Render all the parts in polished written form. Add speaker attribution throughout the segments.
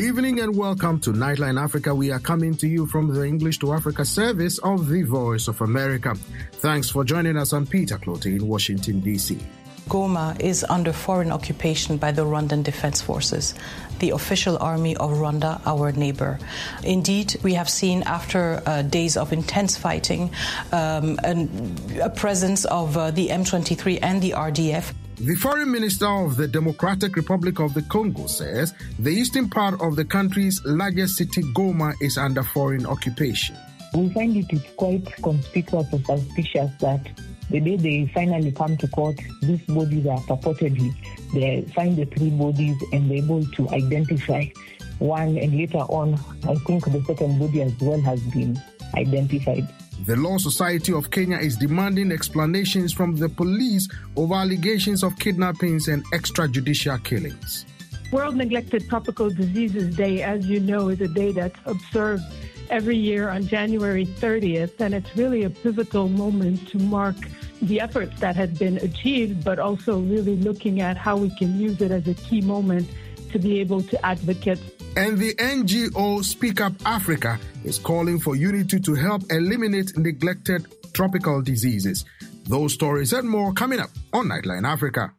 Speaker 1: Good evening and welcome to Nightline Africa. We are coming to you from the English to Africa service of the Voice of America. Thanks for joining us. I'm Peter Clote in Washington, D.C.
Speaker 2: Goma is under foreign occupation by the Rwandan Defense Forces, the official army of Rwanda, our neighbor. Indeed, we have seen after days of intense fighting a presence of the M23 and the RDF.
Speaker 1: The foreign minister of the Democratic Republic of the Congo says the eastern part of the country's largest city, Goma, is under foreign occupation.
Speaker 3: We find it's quite conspicuous and suspicious that the day they finally come to court, these bodies are purportedly, they find the three bodies and they're able to identify one, and later on, I think the second body as well has been identified.
Speaker 1: The Law Society of Kenya is demanding explanations from the police over allegations of kidnappings and extrajudicial killings.
Speaker 4: World Neglected Tropical Diseases Day, as you know, is a day that's observed every year on January 30th, and it's really a pivotal moment to mark the efforts that had been achieved, but also really looking at how we can use it as a key moment to be able to advocate.
Speaker 1: And the NGO Speak Up Africa is calling for unity to help eliminate neglected tropical diseases. Those stories and more coming up on Nightline Africa.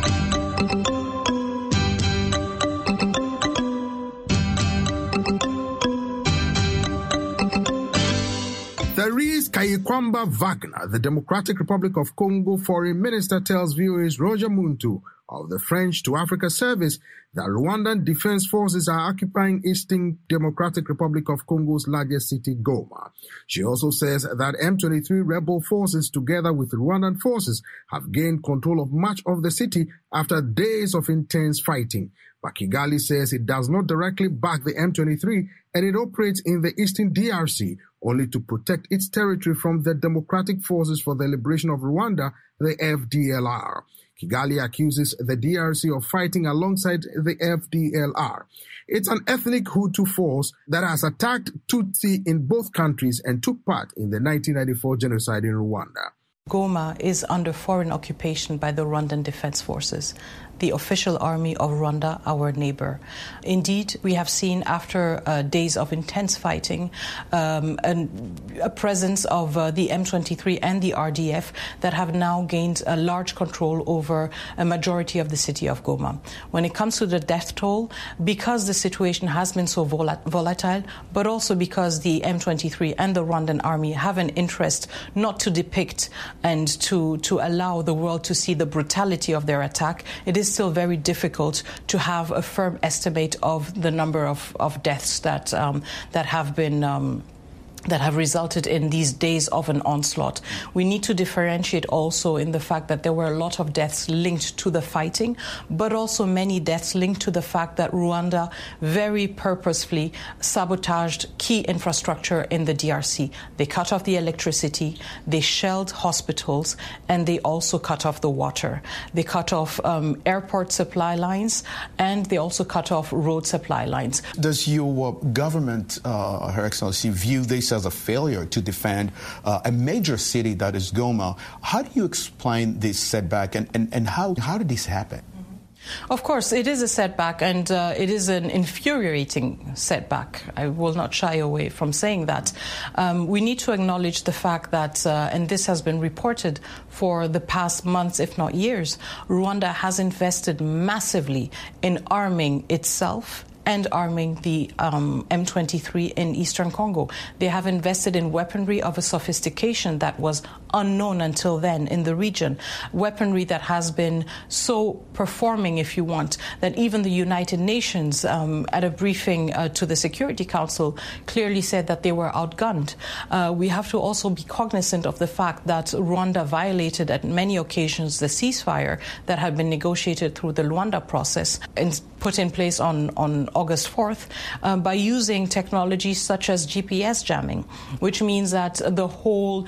Speaker 1: Therese Kayikwamba Wagner, the Democratic Republic of Congo Foreign Minister, tells VOA's Roger Muntu of the French to Africa service that Rwandan Defense Forces are occupying Eastern Democratic Republic of Congo's largest city, Goma. She also says that M23 rebel forces, together with Rwandan forces, have gained control of much of the city after days of intense fighting. But Kigali says it does not directly back the M23 and it operates in the Eastern DRC only to protect its territory from the Democratic Forces for the Liberation of Rwanda, the FDLR. Kigali accuses the DRC of fighting alongside the FDLR. It's an ethnic Hutu force that has attacked Tutsi in both countries and took part in the 1994 genocide in Rwanda.
Speaker 2: Goma is under foreign occupation by the Rwandan Defense Forces, the official army of Rwanda, our neighbor. Indeed, we have seen after days of intense fighting a presence of the M23 and the RDF that have now gained a large control over a majority of the city of Goma. When it comes to the death toll, because the situation has been so volatile, but also because the M23 and the Rwandan army have an interest not to depict and to allow the world to see the brutality of their attack, it is still very difficult to have a firm estimate of the number of deaths that have been that have resulted in these days of an onslaught. We need to differentiate also in the fact that there were a lot of deaths linked to the fighting, but also many deaths linked to the fact that Rwanda very purposefully sabotaged key infrastructure in the DRC. They cut off the electricity, they shelled hospitals, and they also cut off the water. They cut off airport supply lines, and they also cut off road supply lines.
Speaker 5: Does your government, Her Excellency, view this as a failure to defend a major city that is Goma? How do you explain this setback and how did this happen?
Speaker 2: Of course, it is a setback, and it is an infuriating setback. I will not shy away from saying that. We need to acknowledge the fact that, and this has been reported for the past months, if not years, Rwanda has invested massively in arming itself and arming the M23 in eastern Congo. They have invested in weaponry of a sophistication that was unknown until then in the region. Weaponry that has been so performing, if you want, that even the United Nations, at a briefing to the Security Council, clearly said that they were outgunned. We have to also be cognizant of the fact that Rwanda violated at many occasions the ceasefire that had been negotiated through the Luanda process and put in place on August 4th by using technologies such as GPS jamming, which means that the whole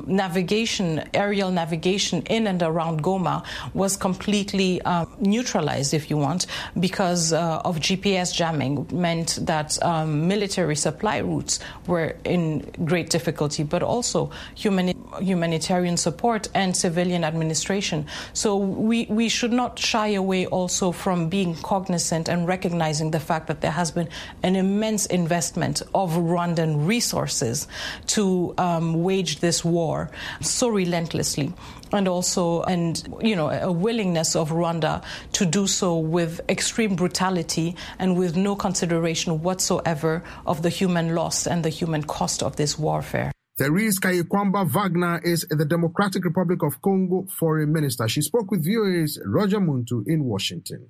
Speaker 2: aerial navigation in and around Goma was completely neutralized, if you want, because of GPS jamming meant that military supply routes were in great difficulty, but also humanitarian support and civilian administration. So we should not shy away also from being cognizant cognizant and recognizing the fact that there has been an immense investment of Rwandan resources to wage this war so relentlessly, and also a willingness of Rwanda to do so with extreme brutality and with no consideration whatsoever of the human loss and the human cost of this warfare.
Speaker 1: Therese Kayikwamba Wagner is the Democratic Republic of Congo Foreign Minister. She spoke with VOA's Roger Muntu in Washington.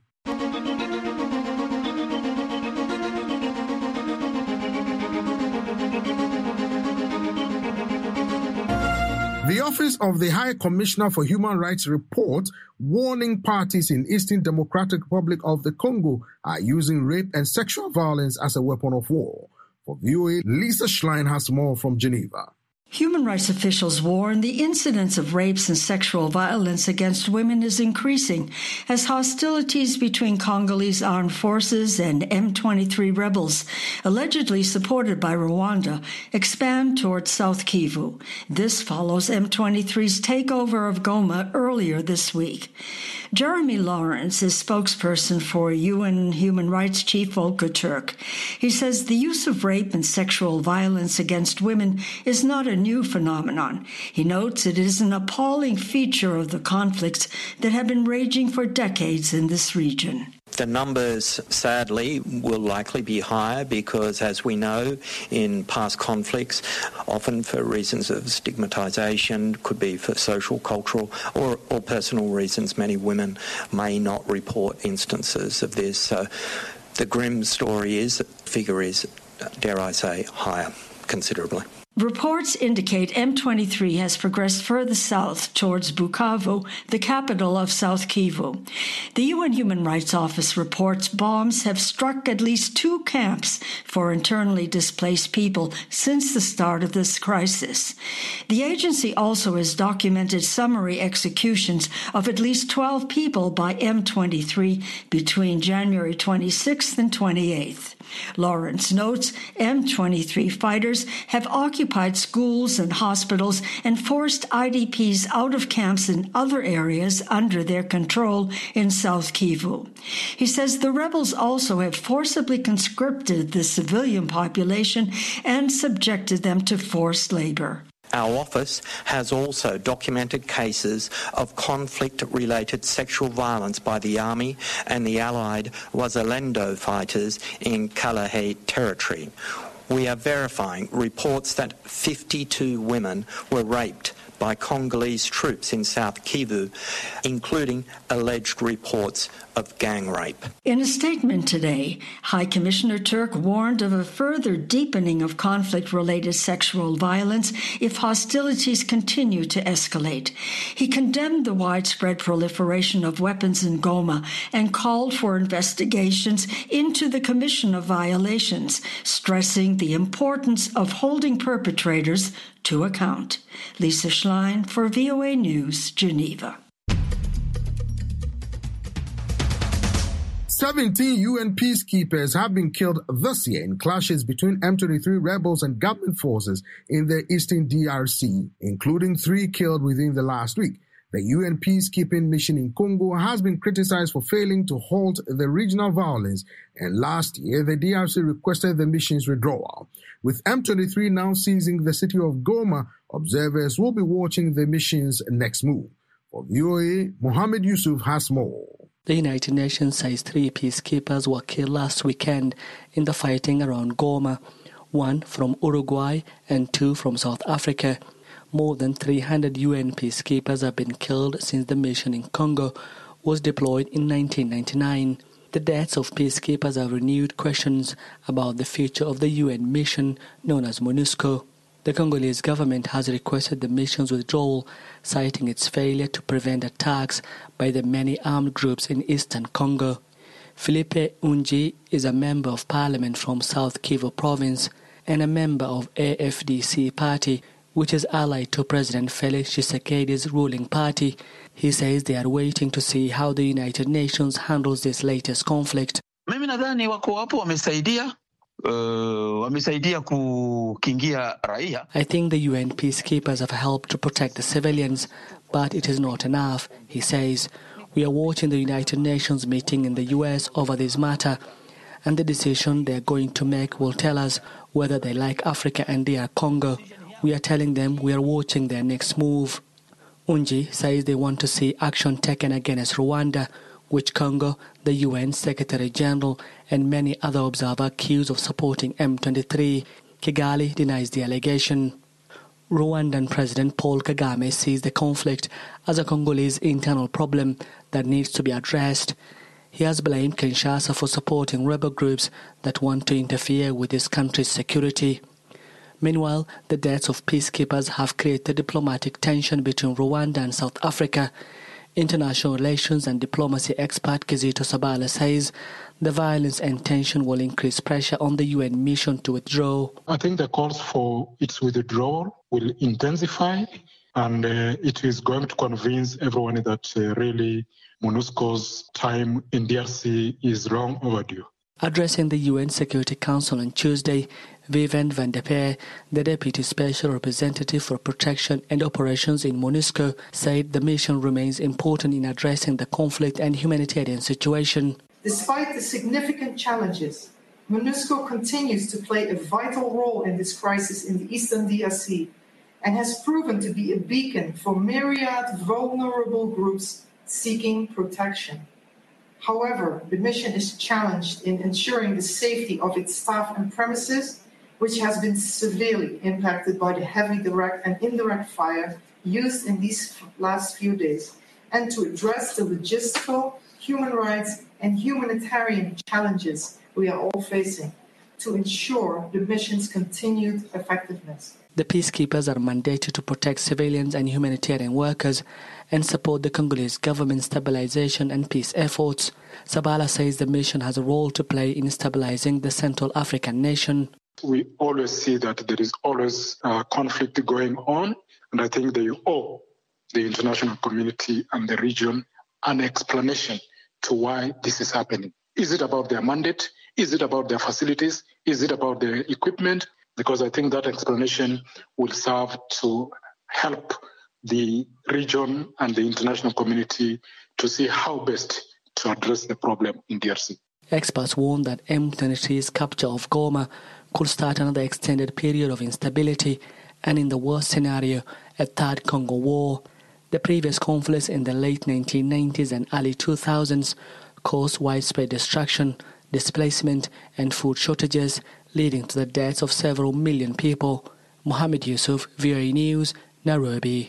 Speaker 1: The Office of the High Commissioner for Human Rights report warning parties in Eastern Democratic Republic of the Congo are using rape and sexual violence as a weapon of war. For VOA, Lisa Schlein has more from Geneva.
Speaker 6: Human rights officials warn the incidence of rapes and sexual violence against women is increasing as hostilities between Congolese armed forces and M23 rebels, allegedly supported by Rwanda, expand towards South Kivu. This follows M23's takeover of Goma earlier this week. Jeremy Lawrence is spokesperson for UN Human Rights Chief Volker Turk. He says the use of rape and sexual violence against women is not a new phenomenon. He notes it is an appalling feature of the conflicts that have been raging for decades in this region.
Speaker 7: The numbers, sadly, will likely be higher because, as we know, in past conflicts, often for reasons of stigmatization, could be for social, cultural, or personal reasons, many women may not report instances of this. So the grim story is, the figure is, dare I say, higher considerably.
Speaker 6: Reports indicate M23 has progressed further south towards Bukavu, the capital of South Kivu. The UN Human Rights Office reports bombs have struck at least 2 camps for internally displaced people since the start of this crisis. The agency also has documented summary executions of at least 12 people by M23 between January 26th and 28th. Lawrence notes M23 fighters have occupied schools and hospitals and forced IDPs out of camps in other areas under their control in South Kivu. He says the rebels also have forcibly conscripted the civilian population and subjected them to forced labor.
Speaker 7: Our office has also documented cases of conflict-related sexual violence by the Army and the allied Wazalendo fighters in Kalahe territory. We are verifying reports that 52 women were raped by Congolese troops in South Kivu, including alleged reports of gang rape.
Speaker 6: In a statement today, High Commissioner Turk warned of a further deepening of conflict-related sexual violence if hostilities continue to escalate. He condemned the widespread proliferation of weapons in Goma and called for investigations into the commission of violations, stressing the importance of holding perpetrators to account. Lisa Schlein for VOA News, Geneva.
Speaker 1: 17 UN peacekeepers have been killed this year in clashes between M23 rebels and government forces in the eastern DRC, including 3 killed within the last week. The UN peacekeeping mission in Congo has been criticized for failing to halt the regional violence, and last year the DRC requested the mission's withdrawal. With M23 now seizing the city of Goma, observers will be watching the mission's next move. For VOA, Mohammed Yusuf has more.
Speaker 8: The United Nations says 3 peacekeepers were killed last weekend in the fighting around Goma, 1 from Uruguay and 2 from South Africa. More than 300 UN peacekeepers have been killed since the mission in Congo was deployed in 1999. The deaths of peacekeepers have renewed questions about the future of the UN mission known as MONUSCO. The Congolese government has requested the mission's withdrawal, citing its failure to prevent attacks by the many armed groups in eastern Congo. Philippe Unji is a member of parliament from South Kivu province and a member of AFDC party, which is allied to President Felix Tshisekedi's ruling party. He says they are waiting to see how the United Nations handles this latest conflict.
Speaker 9: Mimi nadhani wako hapo wamesaidia kukingia raia.
Speaker 8: I think the UN peacekeepers have helped to protect the civilians, but it is not enough, he says. We are watching the United Nations meeting in the US over this matter, and the decision they are going to make will tell us whether they like Africa and DR Congo. We are telling them we are watching their next move. Unji says they want to see action taken against Rwanda, which Congo, the UN Secretary General, and many other observers accused of supporting M23. Kigali denies the allegation. Rwandan President Paul Kagame sees the conflict as a Congolese internal problem that needs to be addressed. He has blamed Kinshasa for supporting rebel groups that want to interfere with his country's security. Meanwhile, the deaths of peacekeepers have created diplomatic tension between Rwanda and South Africa. International relations and diplomacy expert Kizito Sabala says the violence and tension will increase pressure on the UN mission to withdraw.
Speaker 10: I think the calls for its withdrawal will intensify, and it is going to convince everyone that really MONUSCO's time in DRC is long overdue.
Speaker 8: Addressing the UN Security Council on Tuesday, Vivien van der Peer, the Deputy Special Representative for Protection and Operations in MONUSCO, said the mission remains important in addressing the conflict and humanitarian situation.
Speaker 11: Despite the significant challenges, MONUSCO continues to play a vital role in this crisis in the Eastern DRC and has proven to be a beacon for myriad vulnerable groups seeking protection. However, the mission is challenged in ensuring the safety of its staff and premises, which has been severely impacted by the heavy direct and indirect fire used in these last few days, and to address the logistical, human rights, and humanitarian challenges we are all facing to ensure the mission's continued effectiveness.
Speaker 8: The peacekeepers are mandated to protect civilians and humanitarian workers and support the Congolese government's stabilization and peace efforts. Sabala says the mission has a role to play in stabilizing the Central African nation.
Speaker 10: We always see that there is always conflict going on, and I think they owe the international community and the region an explanation to why this is happening. Is it about their mandate? Is it about their facilities? Is it about their equipment? Because I think that explanation will serve to help the region and the international community to see how best to address the problem in DRC.
Speaker 8: Experts warn that M23's capture of Goma could start another extended period of instability and, in the worst scenario, a third Congo war. The previous conflicts in the late 1990s and early 2000s caused widespread destruction, displacement and food shortages, leading to the deaths of several million people. Mohammed Yusuf, VOA News, Nairobi.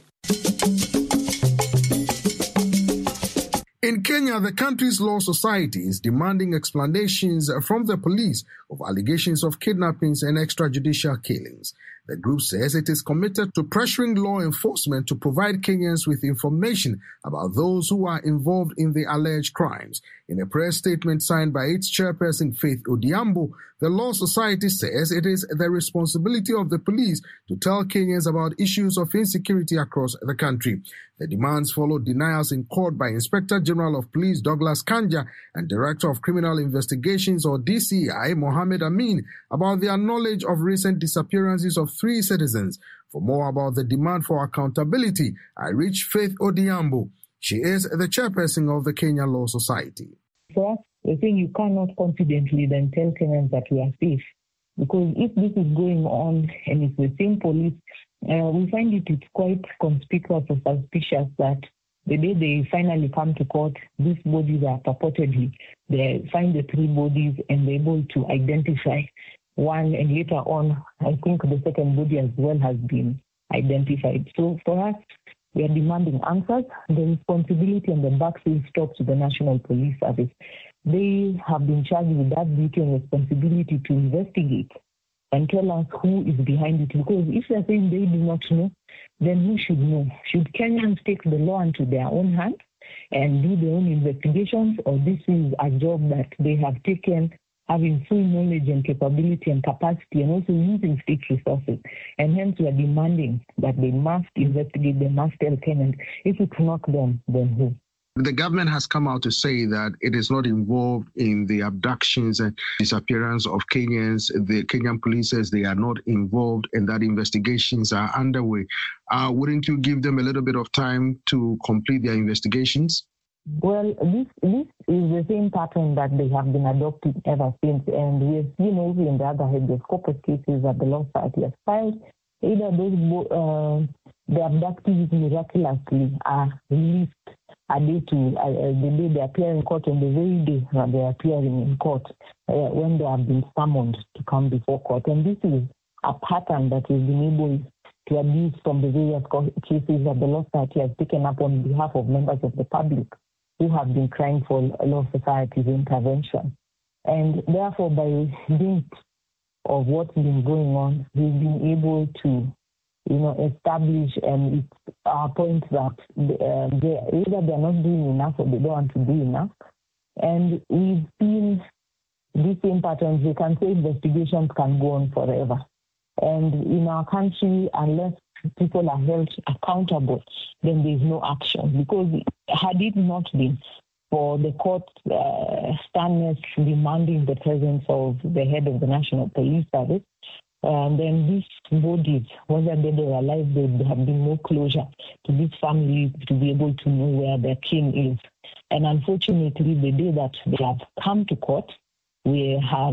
Speaker 1: In Kenya, the country's law society is demanding explanations from the police of allegations of kidnappings and extrajudicial killings. The group says it is committed to pressuring law enforcement to provide Kenyans with information about those who are involved in the alleged crimes. In a press statement signed by its chairperson, Faith Odhiambo, the Law Society says it is the responsibility of the police to tell Kenyans about issues of insecurity across the country. The demands followed denials in court by Inspector General of Police Douglas Kanja and Director of Criminal Investigations, or DCI, Mohammed Amin, about their knowledge of recent disappearances of 3 citizens. For more about the demand for accountability, I reached Faith Odhiambo. She is the chairperson of the Kenya Law Society.
Speaker 3: For us, I think you cannot confidently then tell Kenyans that we are safe. Because if this is going on and it's the same police, we find it's quite conspicuous or suspicious that the day they finally come to court, these bodies are purportedly, they find the 3 bodies and they're able to identify one, and later on, I think the second body as well has been identified. So for us, we are demanding answers. The responsibility and the backfill stops to the National Police Service. They have been charged with that duty and responsibility to investigate and tell us who is behind it. Because if they're saying they do not know, then who should know? Should Kenyans take the law into their own hands and do their own investigations, or this is a job that they have taken, having full knowledge and capability and capacity, and also using state resources? And hence we are demanding that they must investigate, they must tell Kenyans. If it's not them, then who?
Speaker 1: The government has come out to say that it is not involved in the abductions and disappearance of Kenyans. The Kenyan police says they are not involved and that investigations are underway. Wouldn't you give them a little bit of time to complete their investigations?
Speaker 3: Well, this is the same pattern that they have been adopting ever since, and we have seen also in the other habeas corpus cases that the Law Society has filed. Either those the abductees miraculously are released the day they appear in court, and the very day that they are appearing in court when they have been summoned to come before court. And this is a pattern that we've been able to abuse from the various cases that the Law Society has taken up on behalf of members of the public who have been crying for Law Society's intervention. And therefore, by dint of what's been going on, we've been able to establish and it's our point that either they're not doing enough or they don't want to do enough. And we've seen these same patterns. We can say investigations can go on forever. And in our country, unless people are held accountable, then there's no action. Because had it not been for the court sternness demanding the presence of the head of the National Police Service, then these bodies, whether dead or alive, there would have been more closure to these families to be able to know where their kin is. And unfortunately, the day that they have come to court, we have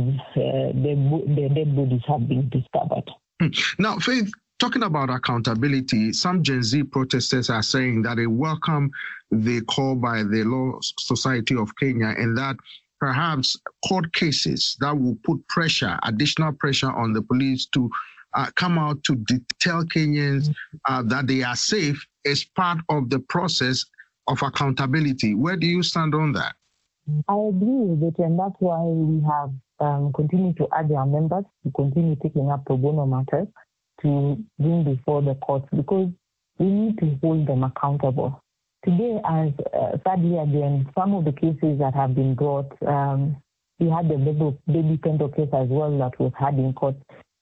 Speaker 3: the dead bodies have been discovered.
Speaker 1: Now, Faith, talking about accountability, some Gen Z protesters are saying that they welcome the call by the Law Society of Kenya and that perhaps court cases that will put additional pressure on the police to come out to tell Kenyans that they are safe is part of the process of accountability. Where do you stand on that?
Speaker 3: I agree with it, and that's why we have continued to urge our members to continue taking up pro bono matters to bring before the courts, because we need to hold them accountable. Today, as sadly again, some of the cases that have been brought, we had the baby Pendo case as well that was had in court,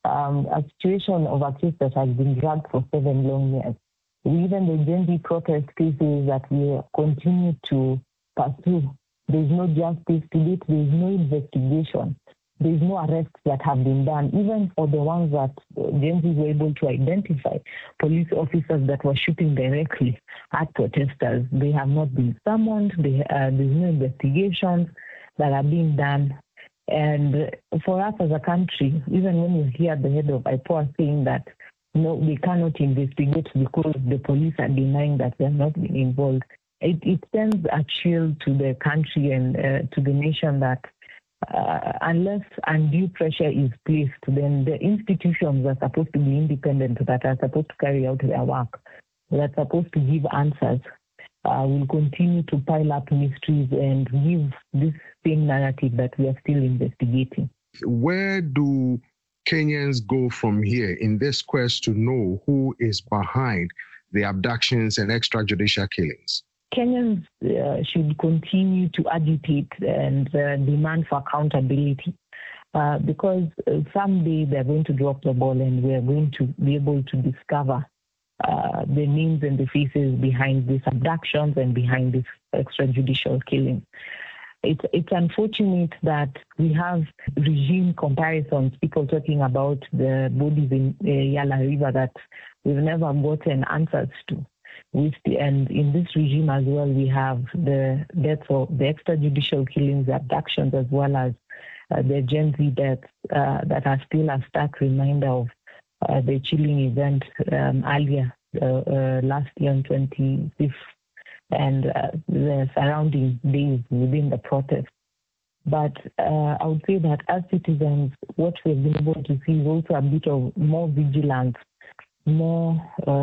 Speaker 3: a situation of a case that has been dragged for 7 long years. Even the Gen Z protest cases that we continue to pursue, there's no justice to it, there's no investigation, there's no arrests that have been done, even for the ones that Gen Z were able to identify, police officers that were shooting directly at protesters. They have not been summoned, there's no investigations that are being done. And for us as a country, even when you hear the head of IPOA saying that no, we cannot investigate because the police are denying that they have not been involved, it sends a chill to the country and to the nation that unless undue pressure is placed, then the institutions are supposed to be independent, that are supposed to carry out their work, that are supposed to give answers, will continue to pile up mysteries and give this same narrative that we are still investigating. Where do Kenyans go from here in this quest to know who is behind the abductions and extrajudicial killings? Kenyans should continue to agitate and demand for accountability because someday they're going to drop the ball and we're going to be able to discover the names and the faces behind these abductions and behind these extrajudicial killings. It's unfortunate that we have regime comparisons, people talking about the bodies in Yala River that we've never gotten answers to. And in this regime as well, we have the deaths of the extrajudicial killings, the abductions, as well as the Gen Z deaths that are still a stark reminder of the chilling event earlier last year on 25th and the surrounding days within the protest. But I would say that as citizens, what we've been able to see is also a bit of more vigilance, more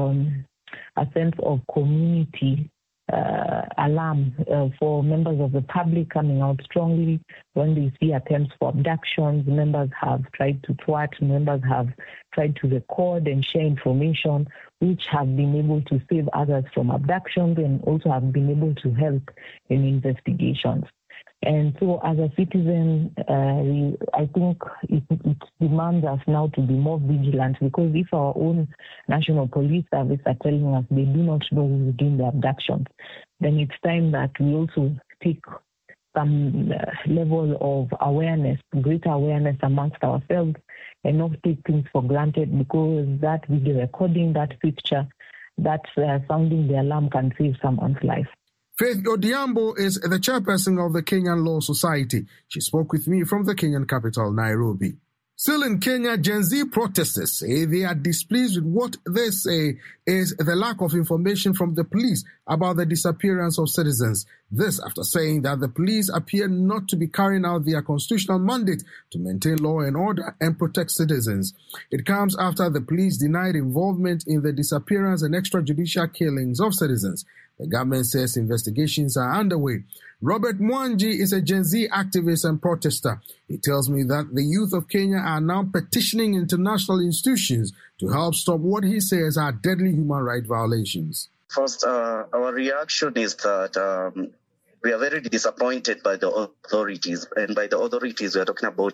Speaker 3: a sense of community alarm for members of the public coming out strongly when they see attempts for abductions. Members have tried to thwart, members have tried to record and share information which have been able to save others from abductions and also have been able to help in investigations. And so as a citizen, I think it demands us now to be more vigilant, because if our own National Police Service are telling us they do not know who's doing the abductions, then it's time that we also take some level of awareness, greater awareness amongst ourselves, and not take things for granted, because that video recording, that picture, that sounding the alarm can save someone's life.
Speaker 1: Faith Odhiambo is the chairperson of the Kenyan Law Society. She spoke with me from the Kenyan capital, Nairobi. Still in Kenya, Gen Z protesters say they are displeased with what they say is the lack of information from the police about the disappearance of citizens. This after saying that the police appear not to be carrying out their constitutional mandate to maintain law and order and protect citizens. It comes after the police denied involvement in the disappearance and extrajudicial killings of citizens. The government says investigations are underway. Robert Mwangi is a Gen Z activist and protester. He tells me that the youth of Kenya are now petitioning international institutions to help stop what he says are deadly human rights violations.
Speaker 12: First, our reaction is that we are very disappointed by the authorities. And by the authorities, we are talking about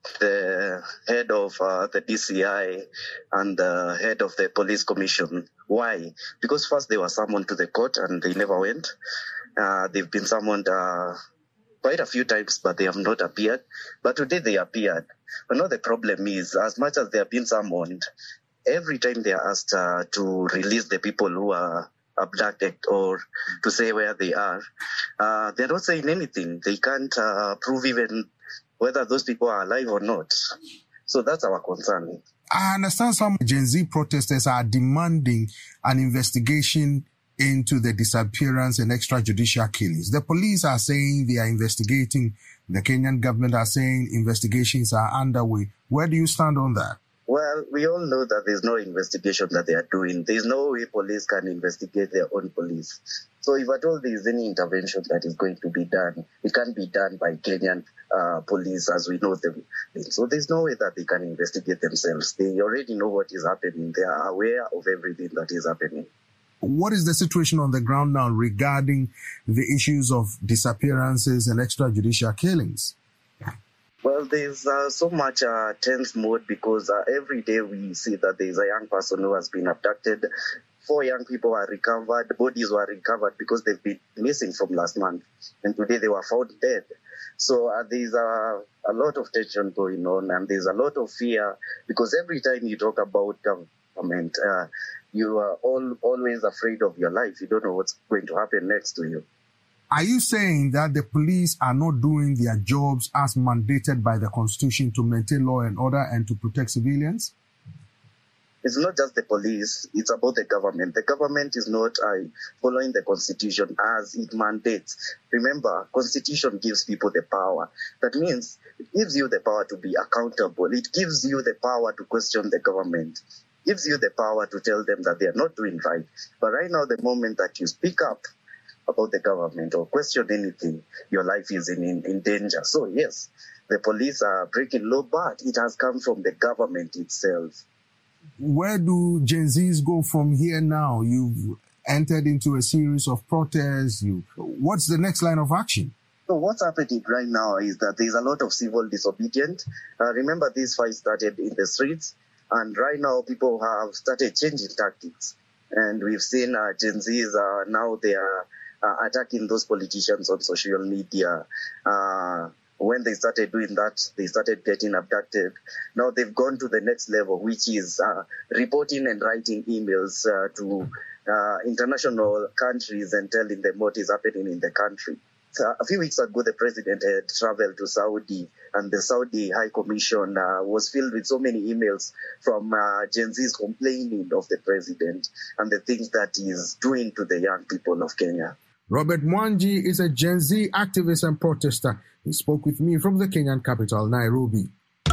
Speaker 12: the head of the DCI and the head of the police commission. Why? Because first they were summoned to the court and they never went. They've been summoned quite a few times, but they have not appeared. But today they appeared. But now the problem is, as much as they have been summoned, every time they are asked to release the people who are abducted or to say where they are, they're not saying anything. They can't prove even whether those people are alive or not. So that's our concern.
Speaker 1: I understand some Gen Z protesters are demanding an investigation into the disappearance and extrajudicial killings. The police are saying they are investigating. The Kenyan government are saying investigations are underway. Where do you stand on that?
Speaker 12: Well, we all know that there's no investigation that they are doing. There's no way police can investigate their own police. So if at all there is any intervention that is going to be done, it can be done by Kenyan police as we know them. So there's no way that they can investigate themselves. They already know what is happening. They are aware of everything that is happening.
Speaker 1: What is the situation on the ground now regarding the issues of disappearances and extrajudicial killings?
Speaker 12: Well, there's so much tense mode because every day we see that there's a young person who has been abducted. 4 young people are recovered. Bodies were recovered because they've been missing from last month. And today they were found dead. So there's a lot of tension going on and there's a lot of fear because every time you talk about government, you are always afraid of your life. You don't know what's going to happen next to you.
Speaker 1: Are you saying that the police are not doing their jobs as mandated by the Constitution to maintain law and order and to protect civilians?
Speaker 12: It's not just the police, it's about the government. The government is not following the Constitution as it mandates. Remember, Constitution gives people the power. That means it gives you the power to be accountable. It gives you the power to question the government. It gives you the power to tell them that they are not doing right. But right now, the moment that you speak up about the government or question anything, your life is in danger. So yes, the police are breaking law, but it has come from the government itself.
Speaker 1: Where do Gen Zs go from here now? You've entered into a series of protests. What's the next line of action?
Speaker 12: So what's happening right now is that there's a lot of civil disobedience. Remember, this fight started in the streets, and right now people have started changing tactics. And we've seen Gen Zs now they are attacking those politicians on social media. When they started doing that, they started getting abducted. Now they've gone to the next level, which is reporting and writing emails to international countries and telling them what is happening in the country. So a few weeks ago, the president had traveled to Saudi, and the Saudi High Commission was filled with so many emails from Gen Zs complaining of the president and the things that he is doing to the young people of Kenya.
Speaker 1: Robert Mwangi is a Gen Z activist and protester. He spoke with me from the Kenyan capital, Nairobi.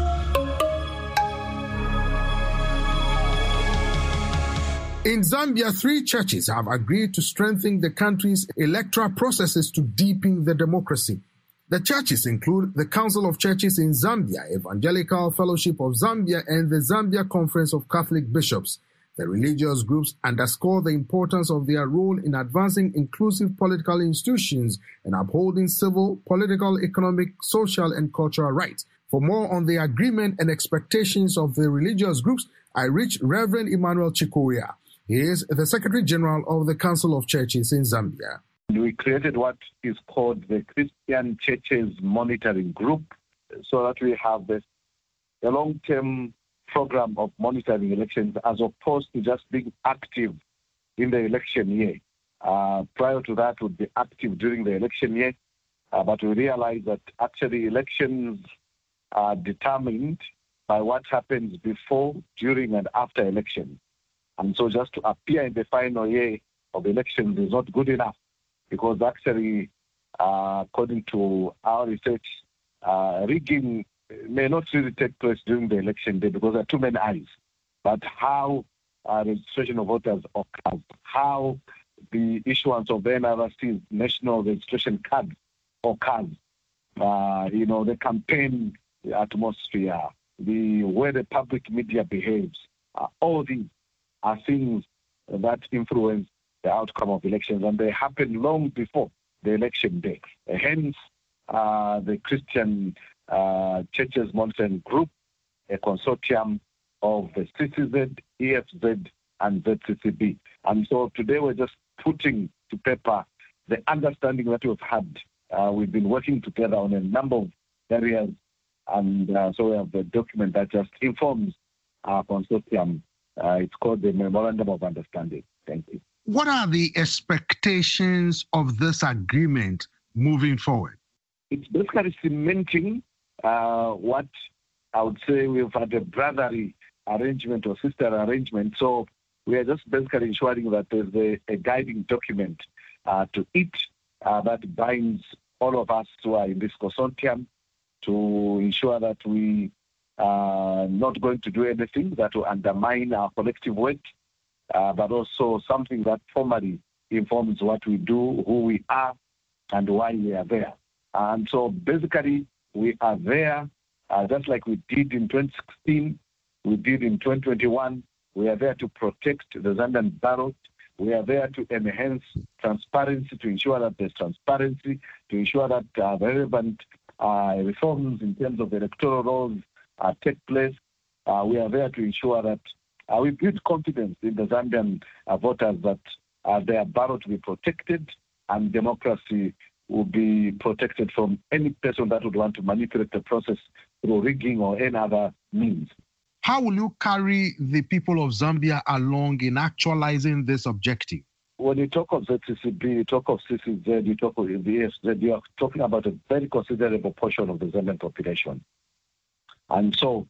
Speaker 1: In Zambia, 3 churches have agreed to strengthen the country's electoral processes to deepen the democracy. The churches include the Council of Churches in Zambia, Evangelical Fellowship of Zambia, and the Zambia Conference of Catholic Bishops. The religious groups underscore the importance of their role in advancing inclusive political institutions and upholding civil, political, economic, social, and cultural rights. For more on the agreement and expectations of the religious groups, I reached Reverend Emmanuel Chikoya. He is the Secretary General of the Council of Churches in Zambia.
Speaker 13: We created what is called the Christian Churches Monitoring Group so that we have a long-term program of monitoring elections as opposed to just being active in the election year. prior to that would be active during the election year. But we realize that actually elections are determined by what happens before, during, and after elections. And so just to appear in the final year of elections is not good enough, because actually, according to our research, rigging may not really take place during the election day because there are too many eyes. But how registration of voters occurs, how the issuance of the NRC national registration card occurs, the campaign atmosphere, the way the public media behaves, all these are things that influence the outcome of elections, and they happen long before the election day. Hence, the Christian Churches Monitoring Group, a consortium of the CCZ, EFZ, and ZCCB. And so today we're just putting to paper the understanding that we've had. We've been working together on a number of areas, and so we have a document that just informs our consortium. It's called the Memorandum of Understanding. Thank you.
Speaker 1: What are the expectations of this agreement moving forward?
Speaker 13: It's basically cementing what I would say we've had a brotherly arrangement or sister arrangement. So we are just basically ensuring that there's a guiding document to it that binds all of us who are in this consortium to ensure that we are not going to do anything that will undermine our collective work, but also something that formally informs what we do, who we are, and why we are there. And so basically, we are there just like we did in 2016, we did in 2021. We are there to protect the Zambian ballot. We are there to enhance transparency, to ensure that there's transparency, to ensure that relevant reforms in terms of electoral laws take place. We are there to ensure that we build confidence in the Zambian voters that their ballot will be protected and democracy will be protected from any person that would want to manipulate the process through rigging or any other means.
Speaker 1: How will you carry the people of Zambia along in actualizing this objective?
Speaker 13: When you talk of ZCCB, you talk of CCZ, you talk of the EFZ, you are talking about a very considerable portion of the Zambian population. And so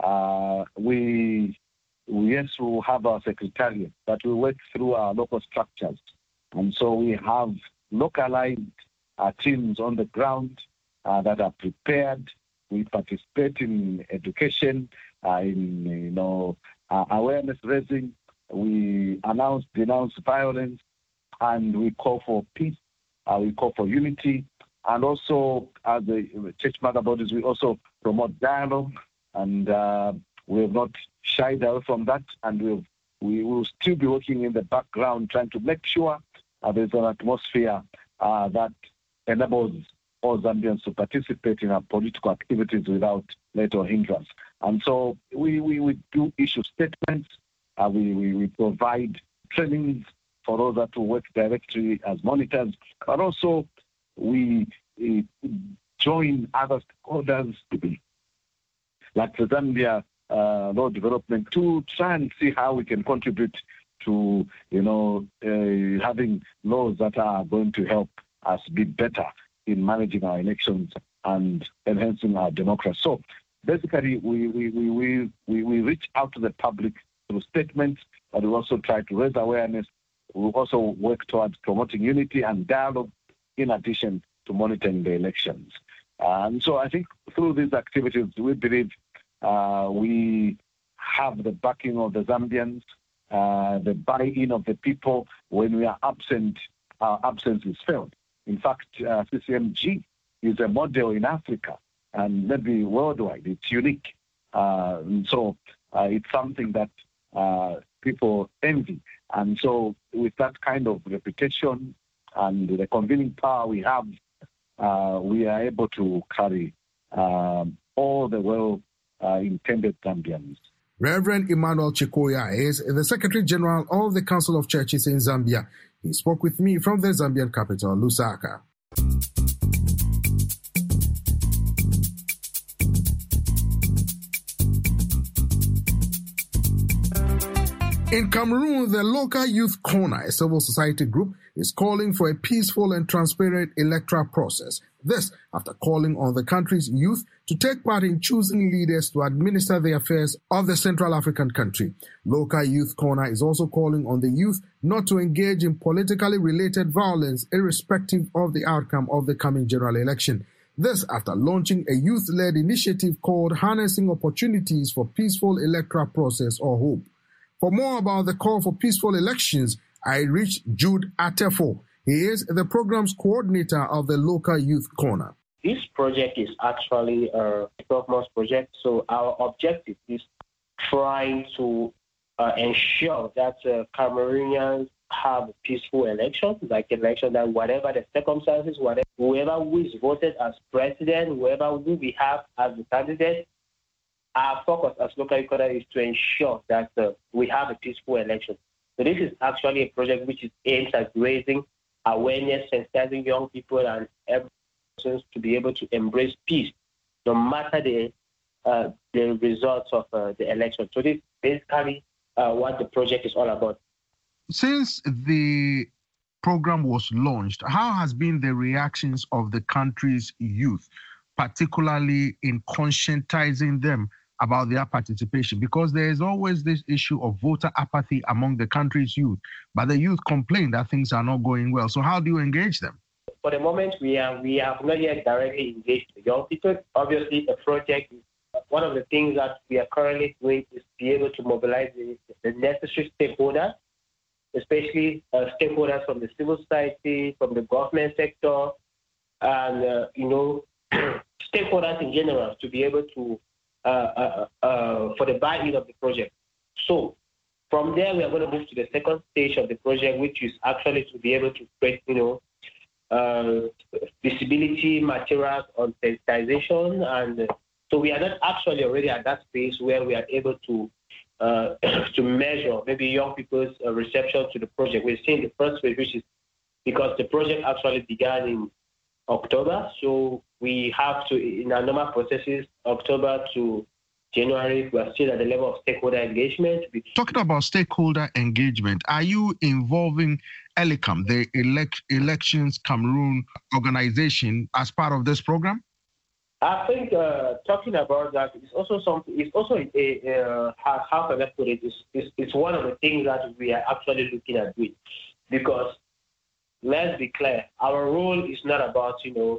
Speaker 13: we will have our secretariat, but we work through our local structures. And so we have localized teams on the ground that are prepared. We participate in education, in awareness raising. We denounce violence, and we call for peace. We call for unity, and also as the church mother bodies, we also promote dialogue, and we have not shied away from that, and we will still be working in the background, trying to make sure there's an atmosphere that enables all Zambians to participate in our political activities without let or hindrance. And so we do issue statements. We provide trainings for those that will work directly as monitors, but also we join other stakeholders like the Zambia Law Development to try and see how we can contribute to having laws that are going to help us be better in managing our elections and enhancing our democracy. So basically, we reach out to the public through statements, but we also try to raise awareness. We also work towards promoting unity and dialogue in addition to monitoring the elections. And so I think through these activities, we believe we have the backing of the Zambians, the buy-in of the people. When we are absent, our absence is felt. In fact, CCMG is a model in Africa and maybe worldwide. It's unique. So it's something that people envy. And so with that kind of reputation and the convening power we have, we are able to carry all the well-intended Zambians.
Speaker 1: Reverend Emmanuel Chikoya is the Secretary General of the Council of Churches in Zambia. He spoke with me from the Zambian capital, Lusaka. In Cameroon, the local Youth Corner, a civil society group, is calling for a peaceful and transparent electoral process. This after calling on the country's youth to take part in choosing leaders to administer the affairs of the Central African country. Local Youth Corner is also calling on the youth not to engage in politically related violence irrespective of the outcome of the coming general election. This after launching a youth-led initiative called Harnessing Opportunities for Peaceful Electoral Process or HOPE. For more about the call for peaceful elections, I reached Jude Atefo. He is the program's coordinator of the local Youth Corner.
Speaker 14: This project is actually a 12-month project, so our objective is trying to ensure that Cameroonians have a peaceful election, like election that whatever the circumstances, whoever who is voted as president, whoever who we have as the candidate, our focus as local Youth Corner is to ensure that we have a peaceful election. So this is actually a project which is aimed at raising awareness, sensitizing young people and everyone to be able to embrace peace, no matter the results of the election. So this is basically what the project is all about.
Speaker 1: Since the program was launched, how has been the reactions of the country's youth, particularly in conscientizing them about their participation? Because there is always this issue of voter apathy among the country's youth, but the youth complain that things are not going well. So how do you engage them?
Speaker 14: For the moment, we have not yet directly engaged the young people. Obviously, the project is one of the things that we are currently doing is be able to mobilize the necessary stakeholders, especially stakeholders from the civil society, from the government sector, and stakeholders in general to be able to for the buy-in of the project. So from there, we are going to move to the second stage of the project, which is actually to be able to create, visibility materials on sensitization. And so we are not actually already at that space where we are able to measure maybe young people's reception to the project. We're seeing the first phase, which is because the project actually began in October. So we have to, in our normal processes, October to January, we are still at the level of stakeholder engagement.
Speaker 1: Talking about stakeholder engagement, are you involving ELECAM, the Elections Cameroon organization, as part of this program?
Speaker 14: I think talking about that is also something. It's also how can I put it? It's one of the things that we are actually looking at doing, because let's be clear, our role is not about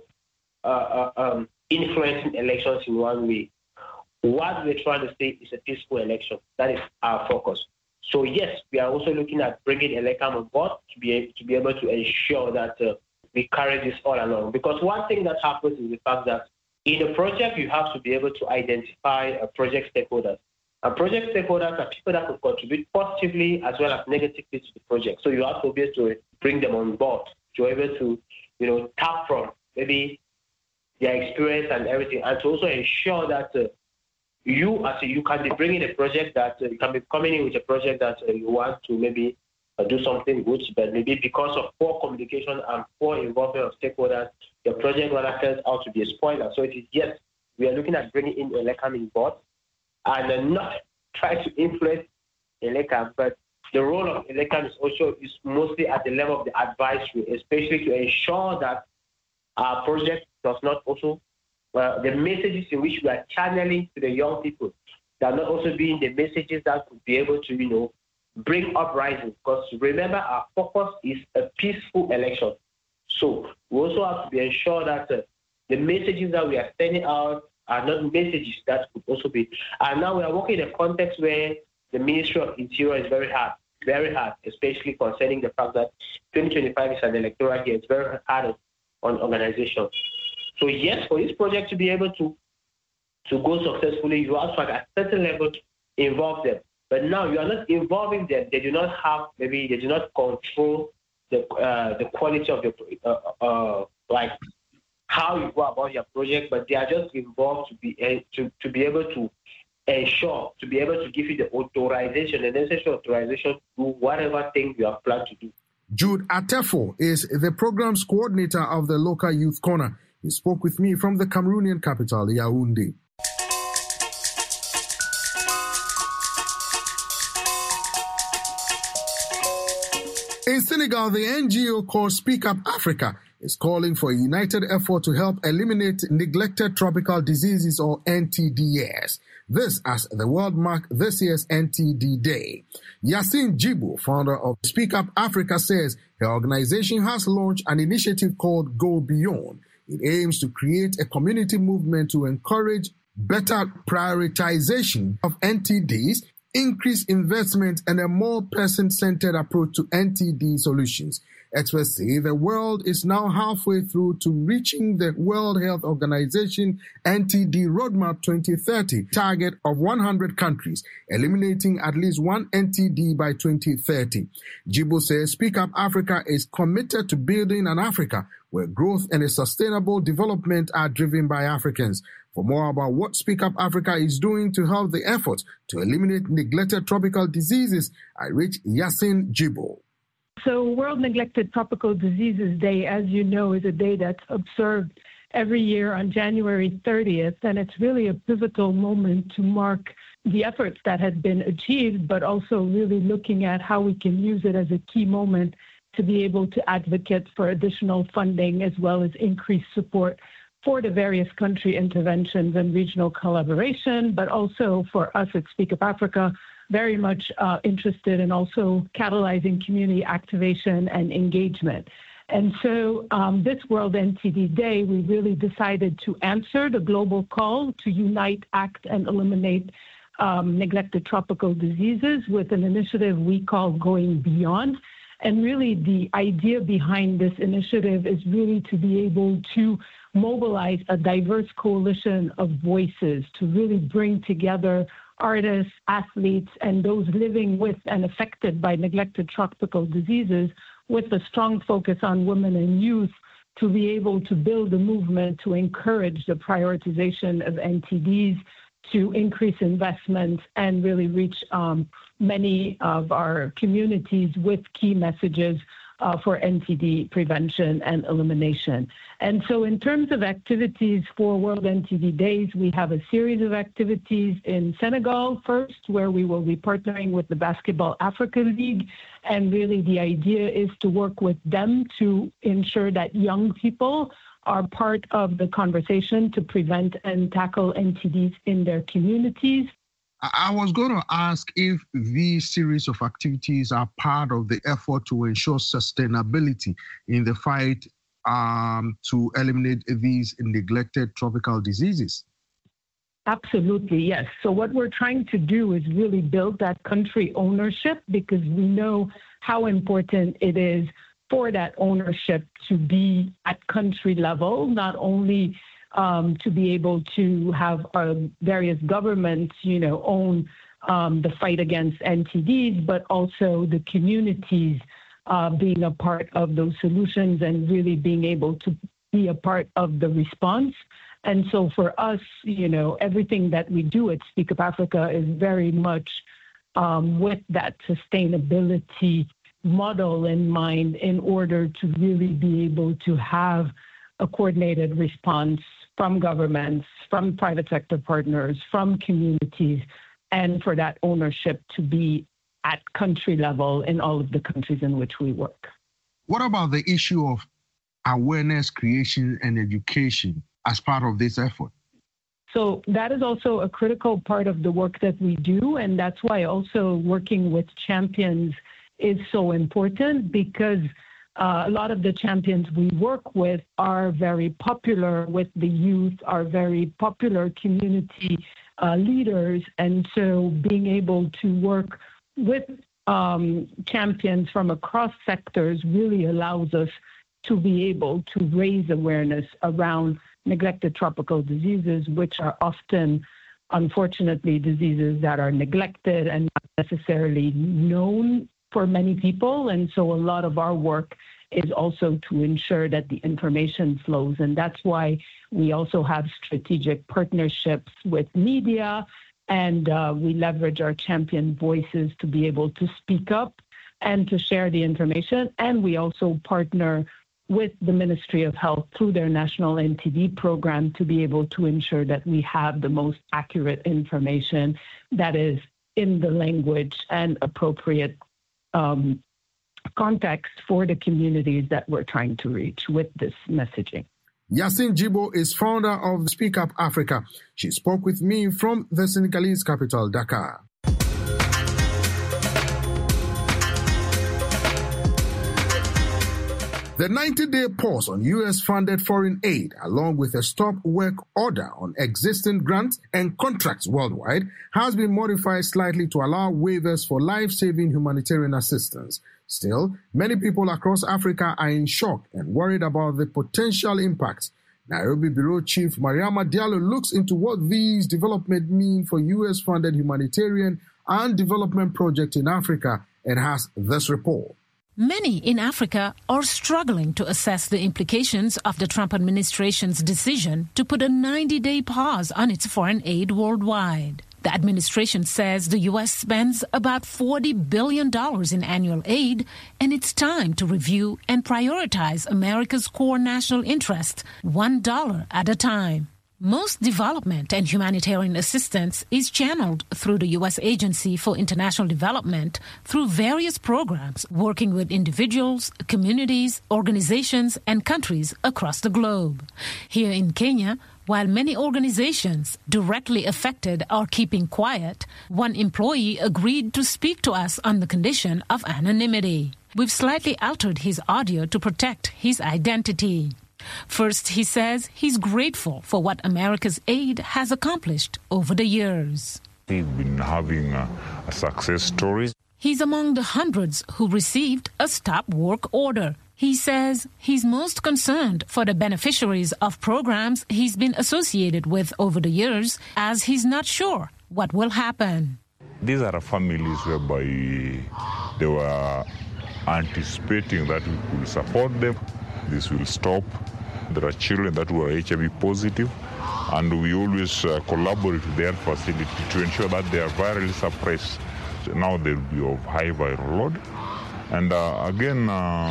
Speaker 14: influencing elections in one way. What we're trying to say is a peaceful election. That is our focus. So yes, we are also looking at bringing ELECAM on board to be able to ensure that we carry this all along. Because one thing that happens is the fact that in a project, you have to be able to identify project stakeholders. And project stakeholders are people that could contribute positively as well as negatively to the project. So you have to be able to bring them on board, to be able to, tap from maybe their experience and everything, and to also ensure that you can be bringing a project that you can be coming in with a project that you want to maybe do something good, but maybe because of poor communication and poor involvement of stakeholders, the project rather turns out to be a spoiler. So it is, yes, we are looking at bringing in ELECAM in board and not try to influence ELECAM, but the role of ELECAM is mostly at the level of the advisory, especially to ensure that our project does not also, the messages in which we are channeling to the young people, that not also being the messages that could be able to, bring uprising. Because remember, our focus is a peaceful election. So we also have to be ensured that the messages that we are sending out are not messages that could also be. And now we are working in a context where the Ministry of Interior is very hard, especially concerning the fact that 2025 is an electoral year. It's very hard on organizations. So yes, for this project to be able to go successfully, you have to at a certain level to involve them. But now you are not involving them. They do not control the quality of the like how you go about your project, but they are just involved to be able to ensure, to be able to give you the authorization, the necessary authorization to do whatever thing you have planned to do.
Speaker 1: Jude Atefo is the program's coordinator of the local Youth Corner. He spoke with me from the Cameroonian capital, Yaoundé. In Senegal, the NGO called Speak Up Africa is calling for a united effort to help eliminate neglected tropical diseases, or NTDs. This as the world mark this year's NTD Day. Yassine Djibo, founder of Speak Up Africa, says her organization has launched an initiative called Go Beyond. It aims to create a community movement to encourage better prioritization of NTDs, increase investment, and a more person-centered approach to NTD solutions. Experts say the world is now halfway through to reaching the World Health Organization NTD Roadmap 2030 target of 100 countries, eliminating at least one NTD by 2030. Djibo says Speak Up Africa is committed to building an Africa where growth and a sustainable development are driven by Africans. For more about what Speak Up Africa is doing to help the effort to eliminate neglected tropical diseases, I reached Yassine Djibo.
Speaker 4: So World Neglected Tropical Diseases Day, as you know, is a day that's observed every year on January 30th, and it's really a pivotal moment to mark the efforts that had been achieved, but also really looking at how we can use it as a key moment to be able to advocate for additional funding as well as increased support for the various country interventions and regional collaboration, but also for us at Speak Up Africa, very much interested in also catalyzing community activation and engagement. And so this World NTD Day, we really decided to answer the global call to unite, act, and eliminate neglected tropical diseases with an initiative we call Going Beyond. And really the idea behind this initiative is really to be able to mobilize a diverse coalition of voices to really bring together artists, athletes, and those living with and affected by neglected tropical diseases with a strong focus on women and youth to be able to build a movement to encourage the prioritization of NTDs, to increase investment and really reach many of our communities with key messages for NTD prevention and elimination. And so in terms of activities for World NTD Days, we have a series of activities in Senegal first, where we will be partnering with the Basketball Africa League. And really the idea is to work with them to ensure that young people are part of the conversation to prevent and tackle NTDs in their communities.
Speaker 1: I was going to ask if these series of activities are part of the effort to ensure sustainability in the fight to eliminate these neglected tropical diseases.
Speaker 4: Absolutely, yes. So what we're trying to do is really build that country ownership, because we know how important it is for that ownership to be at country level, not only to be able to have various governments, own the fight against NTDs, but also the communities being a part of those solutions and really being able to be a part of the response. And so for us, everything that we do at Speak Up Africa is very much with that sustainability model in mind, in order to really be able to have a coordinated response from governments, from private sector partners, from communities, and for that ownership to be at country level in all of the countries in which we work.
Speaker 1: What about the issue of awareness creation and education as part of this effort?
Speaker 4: So that is also a critical part of the work that we do, and that's why also working with champions is so important, because a lot of the champions we work with are very popular with the youth, are very popular community leaders. And so being able to work with champions from across sectors really allows us to be able to raise awareness around neglected tropical diseases, which are often, unfortunately, diseases that are neglected and not necessarily known for many people. And so a lot of our work is also to ensure that the information flows. And that's why we also have strategic partnerships with media, and we leverage our champion voices to be able to speak up and to share the information. And we also partner with the Ministry of Health through their national NTD program to be able to ensure that we have the most accurate information that is in the language and appropriate context for the communities that we're trying to reach with this messaging.
Speaker 1: Yassine Djibo is founder of Speak Up Africa. She spoke with me from the Senegalese capital, Dakar. The 90-day pause on U.S.-funded foreign aid, along with a stop work order on existing grants and contracts worldwide, has been modified slightly to allow waivers for life-saving humanitarian assistance. Still, many people across Africa are in shock and worried about the potential impact. Nairobi Bureau Chief Mariama Diallo looks into what these developments mean for U.S.-funded humanitarian and development projects in Africa and has this report.
Speaker 15: Many in Africa are struggling to assess the implications of the Trump administration's decision to put a 90-day pause on its foreign aid worldwide. The administration says the U.S. spends about $40 billion in annual aid, and it's time to review and prioritize America's core national interests, $1 at a time. Most development and humanitarian assistance is channeled through the U.S. Agency for International Development through various programs working with individuals, communities, organizations, and countries across the globe. Here in Kenya, while many organizations directly affected are keeping quiet, one employee agreed to speak to us on the condition of anonymity. We've slightly altered his audio to protect his identity. First, he says he's grateful for what America's aid has accomplished over the years.
Speaker 16: We've been having a success stories.
Speaker 15: He's among the hundreds who received a stop work order. He says he's most concerned for the beneficiaries of programs he's been associated with over the years, as he's not sure what will happen.
Speaker 16: These are families whereby they were anticipating that we could support them. This will stop. There are children that were HIV positive, and we always collaborate with their facility to ensure that they are virally suppressed. Now they'll be of high viral load. And again,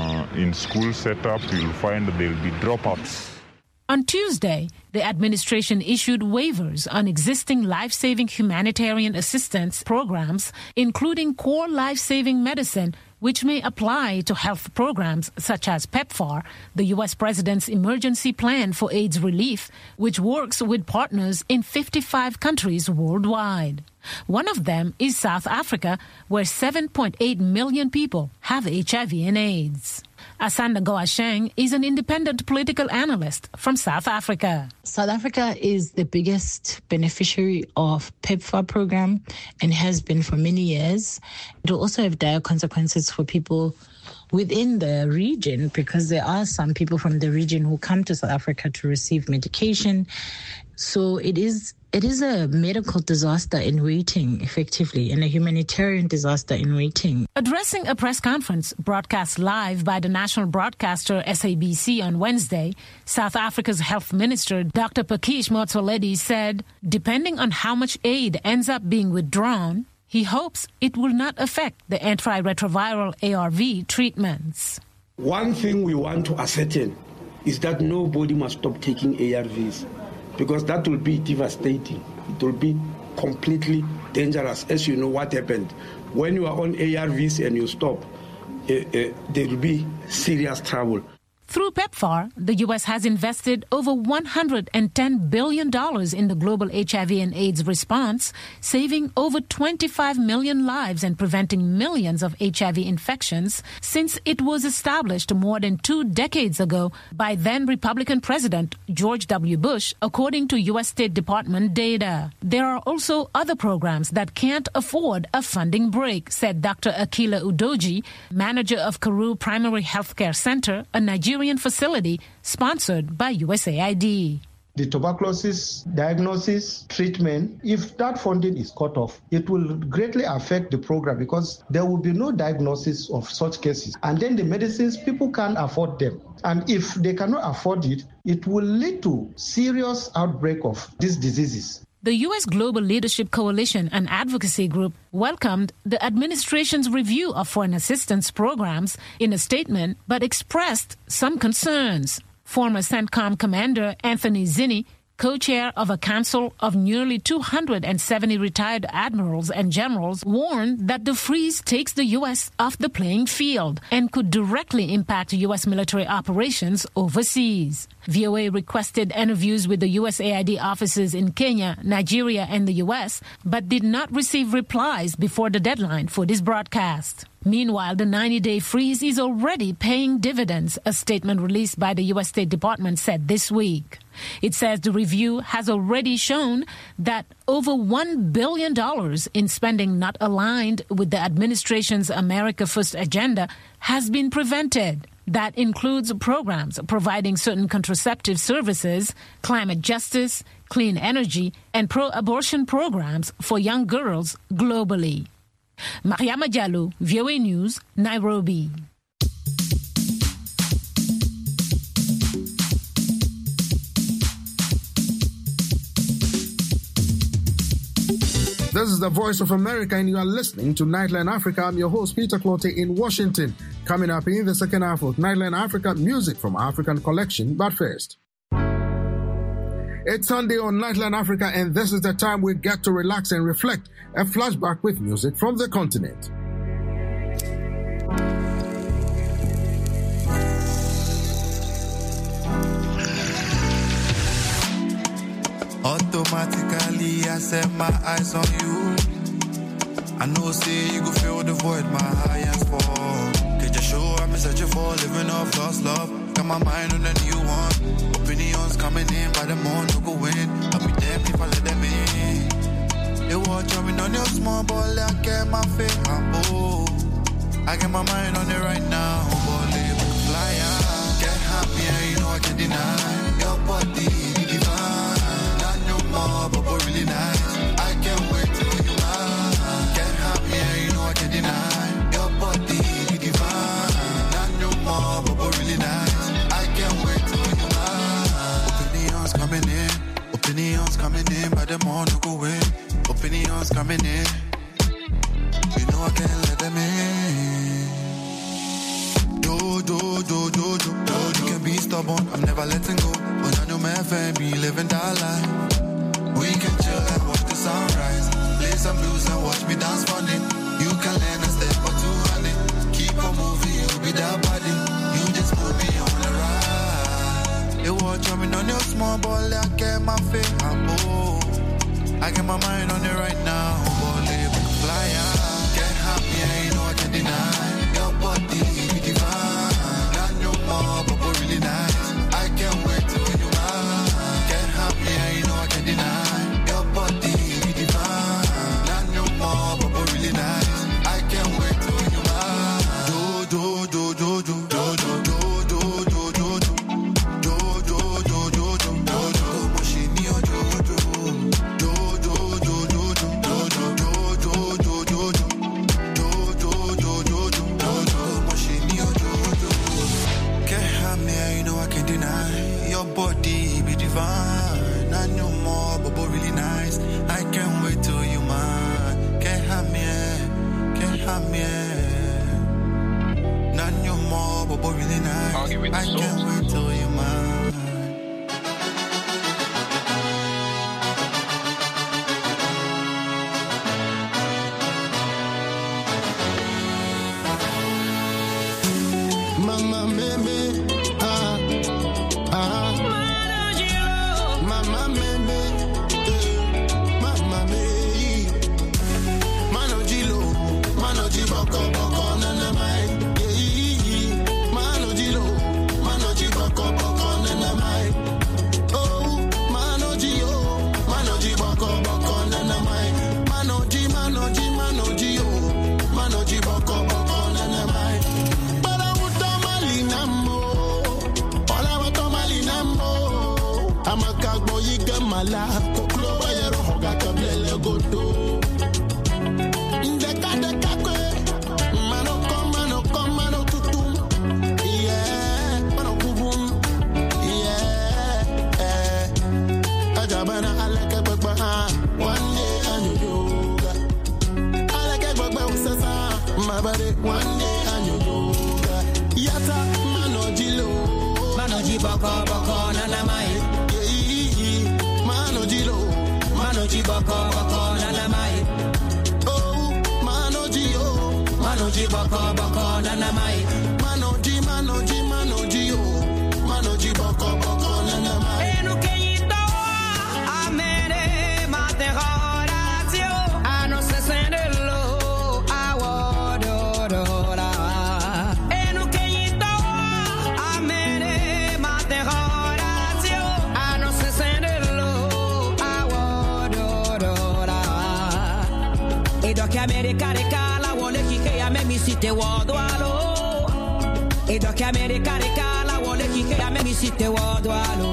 Speaker 16: in school setup, you'll find there'll be dropouts.
Speaker 15: On Tuesday, the administration issued waivers on existing life-saving humanitarian assistance programs, including core life-saving medicine, which may apply to health programs such as PEPFAR, the U.S. President's emergency plan for AIDS relief, which works with partners in 55 countries worldwide. One of them is South Africa, where 7.8 million people have HIV and AIDS. Asanda Goasheng is an independent political analyst from South Africa.
Speaker 17: South Africa is the biggest beneficiary of PEPFAR program and has been for many years. It will also have dire consequences for people within the region, because there are some people from the region who come to South Africa to receive medication. So it is a medical disaster in waiting, effectively, and a humanitarian disaster in waiting.
Speaker 15: Addressing a press conference broadcast live by the national broadcaster SABC on Wednesday, South Africa's health minister, Dr. Pakish Motsoaledi, said, depending on how much aid ends up being withdrawn, he hopes it will not affect the antiretroviral ARV treatments.
Speaker 18: One thing we want to ascertain is that nobody must stop taking ARVs, because that will be devastating. It will be completely dangerous. As you know what happened. When you are on ARVs and you stop, there will be serious trouble.
Speaker 15: Through PEPFAR, the U.S. has invested over $110 billion in the global HIV and AIDS response, saving over 25 million lives and preventing millions of HIV infections since it was established more than 2 decades ago by then Republican President George W. Bush, according to U.S. State Department data. There are also other programs that can't afford a funding break, said Dr. Akila Udoji, manager of Karoo Primary Healthcare Center, a Nigerian facility sponsored by USAID.
Speaker 19: The tuberculosis diagnosis, treatment, if that funding is cut off, it will greatly affect the program, because there will be no diagnosis of such cases. And then the medicines, people can't afford them. And if they cannot afford it, it will lead to serious outbreak of these diseases.
Speaker 15: The U.S. Global Leadership Coalition and Advocacy Group welcomed the administration's review of foreign assistance programs in a statement, but expressed some concerns. Former CENTCOM commander Anthony Zinni co-chair of a council of nearly 270 retired admirals and generals, warned that the freeze takes the U.S. off the playing field and could directly impact U.S. military operations overseas. VOA requested interviews with the USAID offices in Kenya, Nigeria, and the U.S., but did not receive replies before the deadline for this broadcast. Meanwhile, the 90-day freeze is already paying dividends, a statement released by the U.S. State Department said this week. It says the review has already shown that over $1 billion in spending not aligned with the administration's America First agenda has been prevented. That includes programs providing certain contraceptive services, climate justice, clean energy, and pro-abortion programs for young girls globally. Mariama Diallo, VOA News, Nairobi.
Speaker 1: This is the Voice of America, and you are listening to Nightline Africa. I'm your host, Peter Clote, in Washington. Coming up in the second half of Nightline Africa, music from African Collection. But first, it's Sunday on Nightline Africa, and this is the time we get to relax and reflect. A flashback with music from the continent.
Speaker 20: Automatically, I set my eyes on you. I know, say you go fill the void my hands for. Could you show I'm searching for living off lost love? Got my mind on a new one. Opinions coming in by the morning, no go in. I'll be damned if I let them in. They watch me on your small ball, I get my face, oh. I get my mind on it right now, ball, they will fly out. Get happy, you know I can't deny your body. But really nice. I can't wait till you mine. Get happy, you know I can't deny your body divine. Not no more, but really nice. I can't wait till you mine. Opinions coming in, by the morning no go in. Opinions coming in, you know I can't let them in. You can be stubborn, I'm never letting go. When I know my family living that life. We can chill and watch the sunrise. Play some blues and watch me dance funny. You can learn a step or two, honey. Keep on moving, you'll be that body. You just put me on the ride. You watch me on your small ball, I get my face, oh. I get my mind on it right now, ball, we can fly out. Get happy, you know I can't deny your body divine. Not no more, but really nice. I can't wait till you mine. Get happy, you know I can't deny. I can't wait till you're mine.
Speaker 21: Mama meme, Mama meme, Mama me. Mano jilo, Mano jiboko boko nana mai. Mano jilo, Mano jiboko boko nana mai. Oh, Mano jio, Mano jiboko boko nana mai. Mano ji, Mano ji, Mano jio, Mano jiboko boko nana mai. Para utomali namo, para utomali namo. Amakagbo yigamala, koklo bayero hoga kablele godo. Ndeka deka kwe, mano kom, mano tutu. Yeah, mano kubum. Yeah, ajabana aleke bakba. One day anyo yoga. Aleke bakba usasa, mabare. One day anyo yoga. Yata mano jilo, mano jiboko boko nana mai. Manoji boko boko nanamai. Oh, Manoji oh, Manoji boko boko nanamai. Manoji Manoji Manoji oh, Manoji boko boko nanamai.
Speaker 5: Enu kenyito amene matehorazio ano se sendelo awododora. Enu kenyito amene matehorazio ano se sendelo awododora. Edoki America rekala wole kike ya memi site wodwalo. Edoki America rekala wole kike ya memi site wodwalo.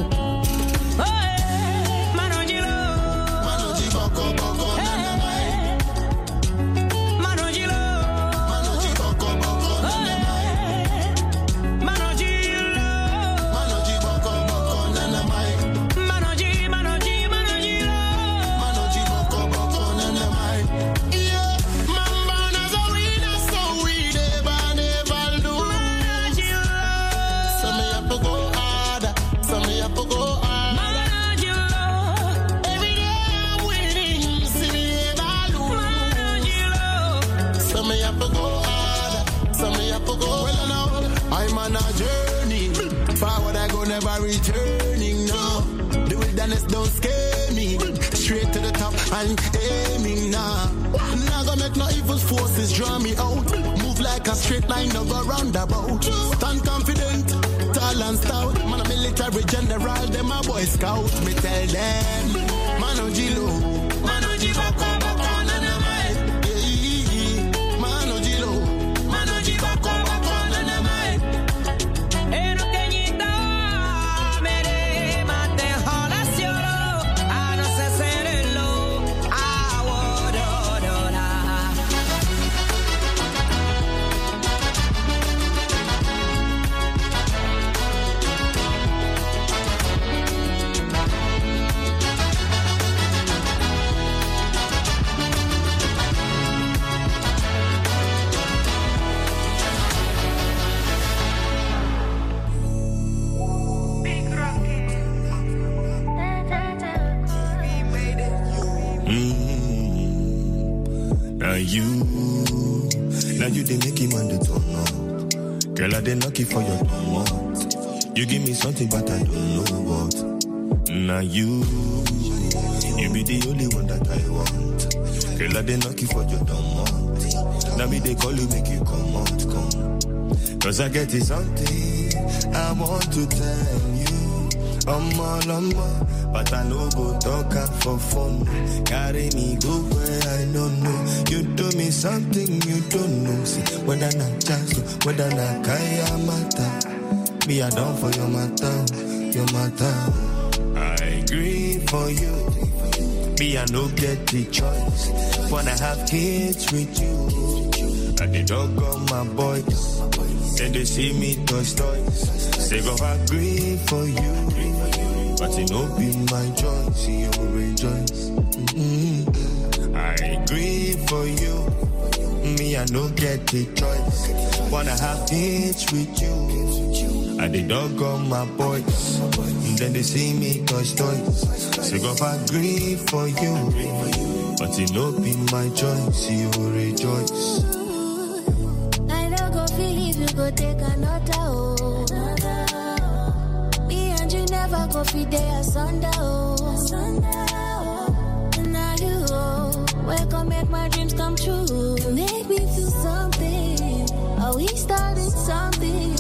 Speaker 21: Never returning, no. The wilderness don't scare me. Straight to the top and aiming now. Now gonna make no evil forces draw me out. Move like a straight line, no go roundabout. Stand confident, tall and stout. Man a military general, them a boy scout. Me tell them, Manoji low, Manoji boko boko nanamai. Manoji low, Manoji boko boko nanamai. Now you they make him on the turn up. Girl, I they knock it for your domot. You give me something but I don't know what. Now you be the only one that I want. Girl, I they knock it for your domot. Now me they call you, make you come out, come. Cause I get it something I want to tell you. But I know go talk up for fun. Carry me go where I don't know. You do me something you don't know. See, whether not just, whether not kaya mata. Me I down for your matter, your matter. I agree for you. Me I no get the choice. Wanna have kids with you. And they dog on my boys. Then they see me toys. Say go agree for you. But it no be my choice, you rejoice. I agree for you. Me, I no get the choice. Wanna have kids with you. And they dog on my boys. And then they see me toys. Say go agree for you. But it no be my choice, you rejoice.
Speaker 22: I don't go feel if you go take another. Never go feed there Sunday, now you wake up, make my dreams come true. Make me feel something. Are we starting something?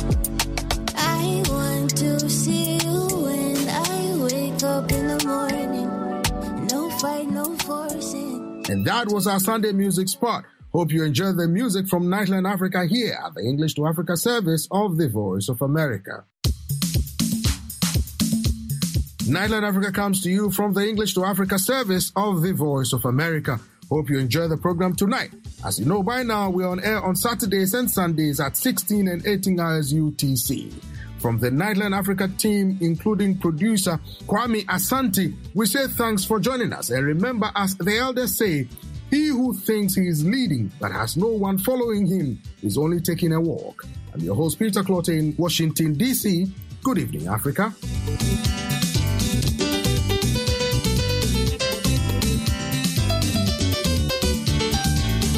Speaker 22: I want to see you when I wake up in the morning. No fight, no forcing.
Speaker 1: And that was our Sunday music spot. Hope you enjoyed the music from Nightline Africa here at the English to Africa service of the Voice of America. Nightline Africa comes to you from the English to Africa service of the Voice of America. Hope you enjoy the program tonight. As you know by now, we're on air on Saturdays and Sundays at 16 and 18 hours UTC. From the Nightline Africa team, including producer Kwame Asante, we say thanks for joining us. And remember, as the elders say, he who thinks he is leading but has no one following him is only taking a walk. I'm your host, Peter Clotte in Washington, D.C. Good evening, Africa.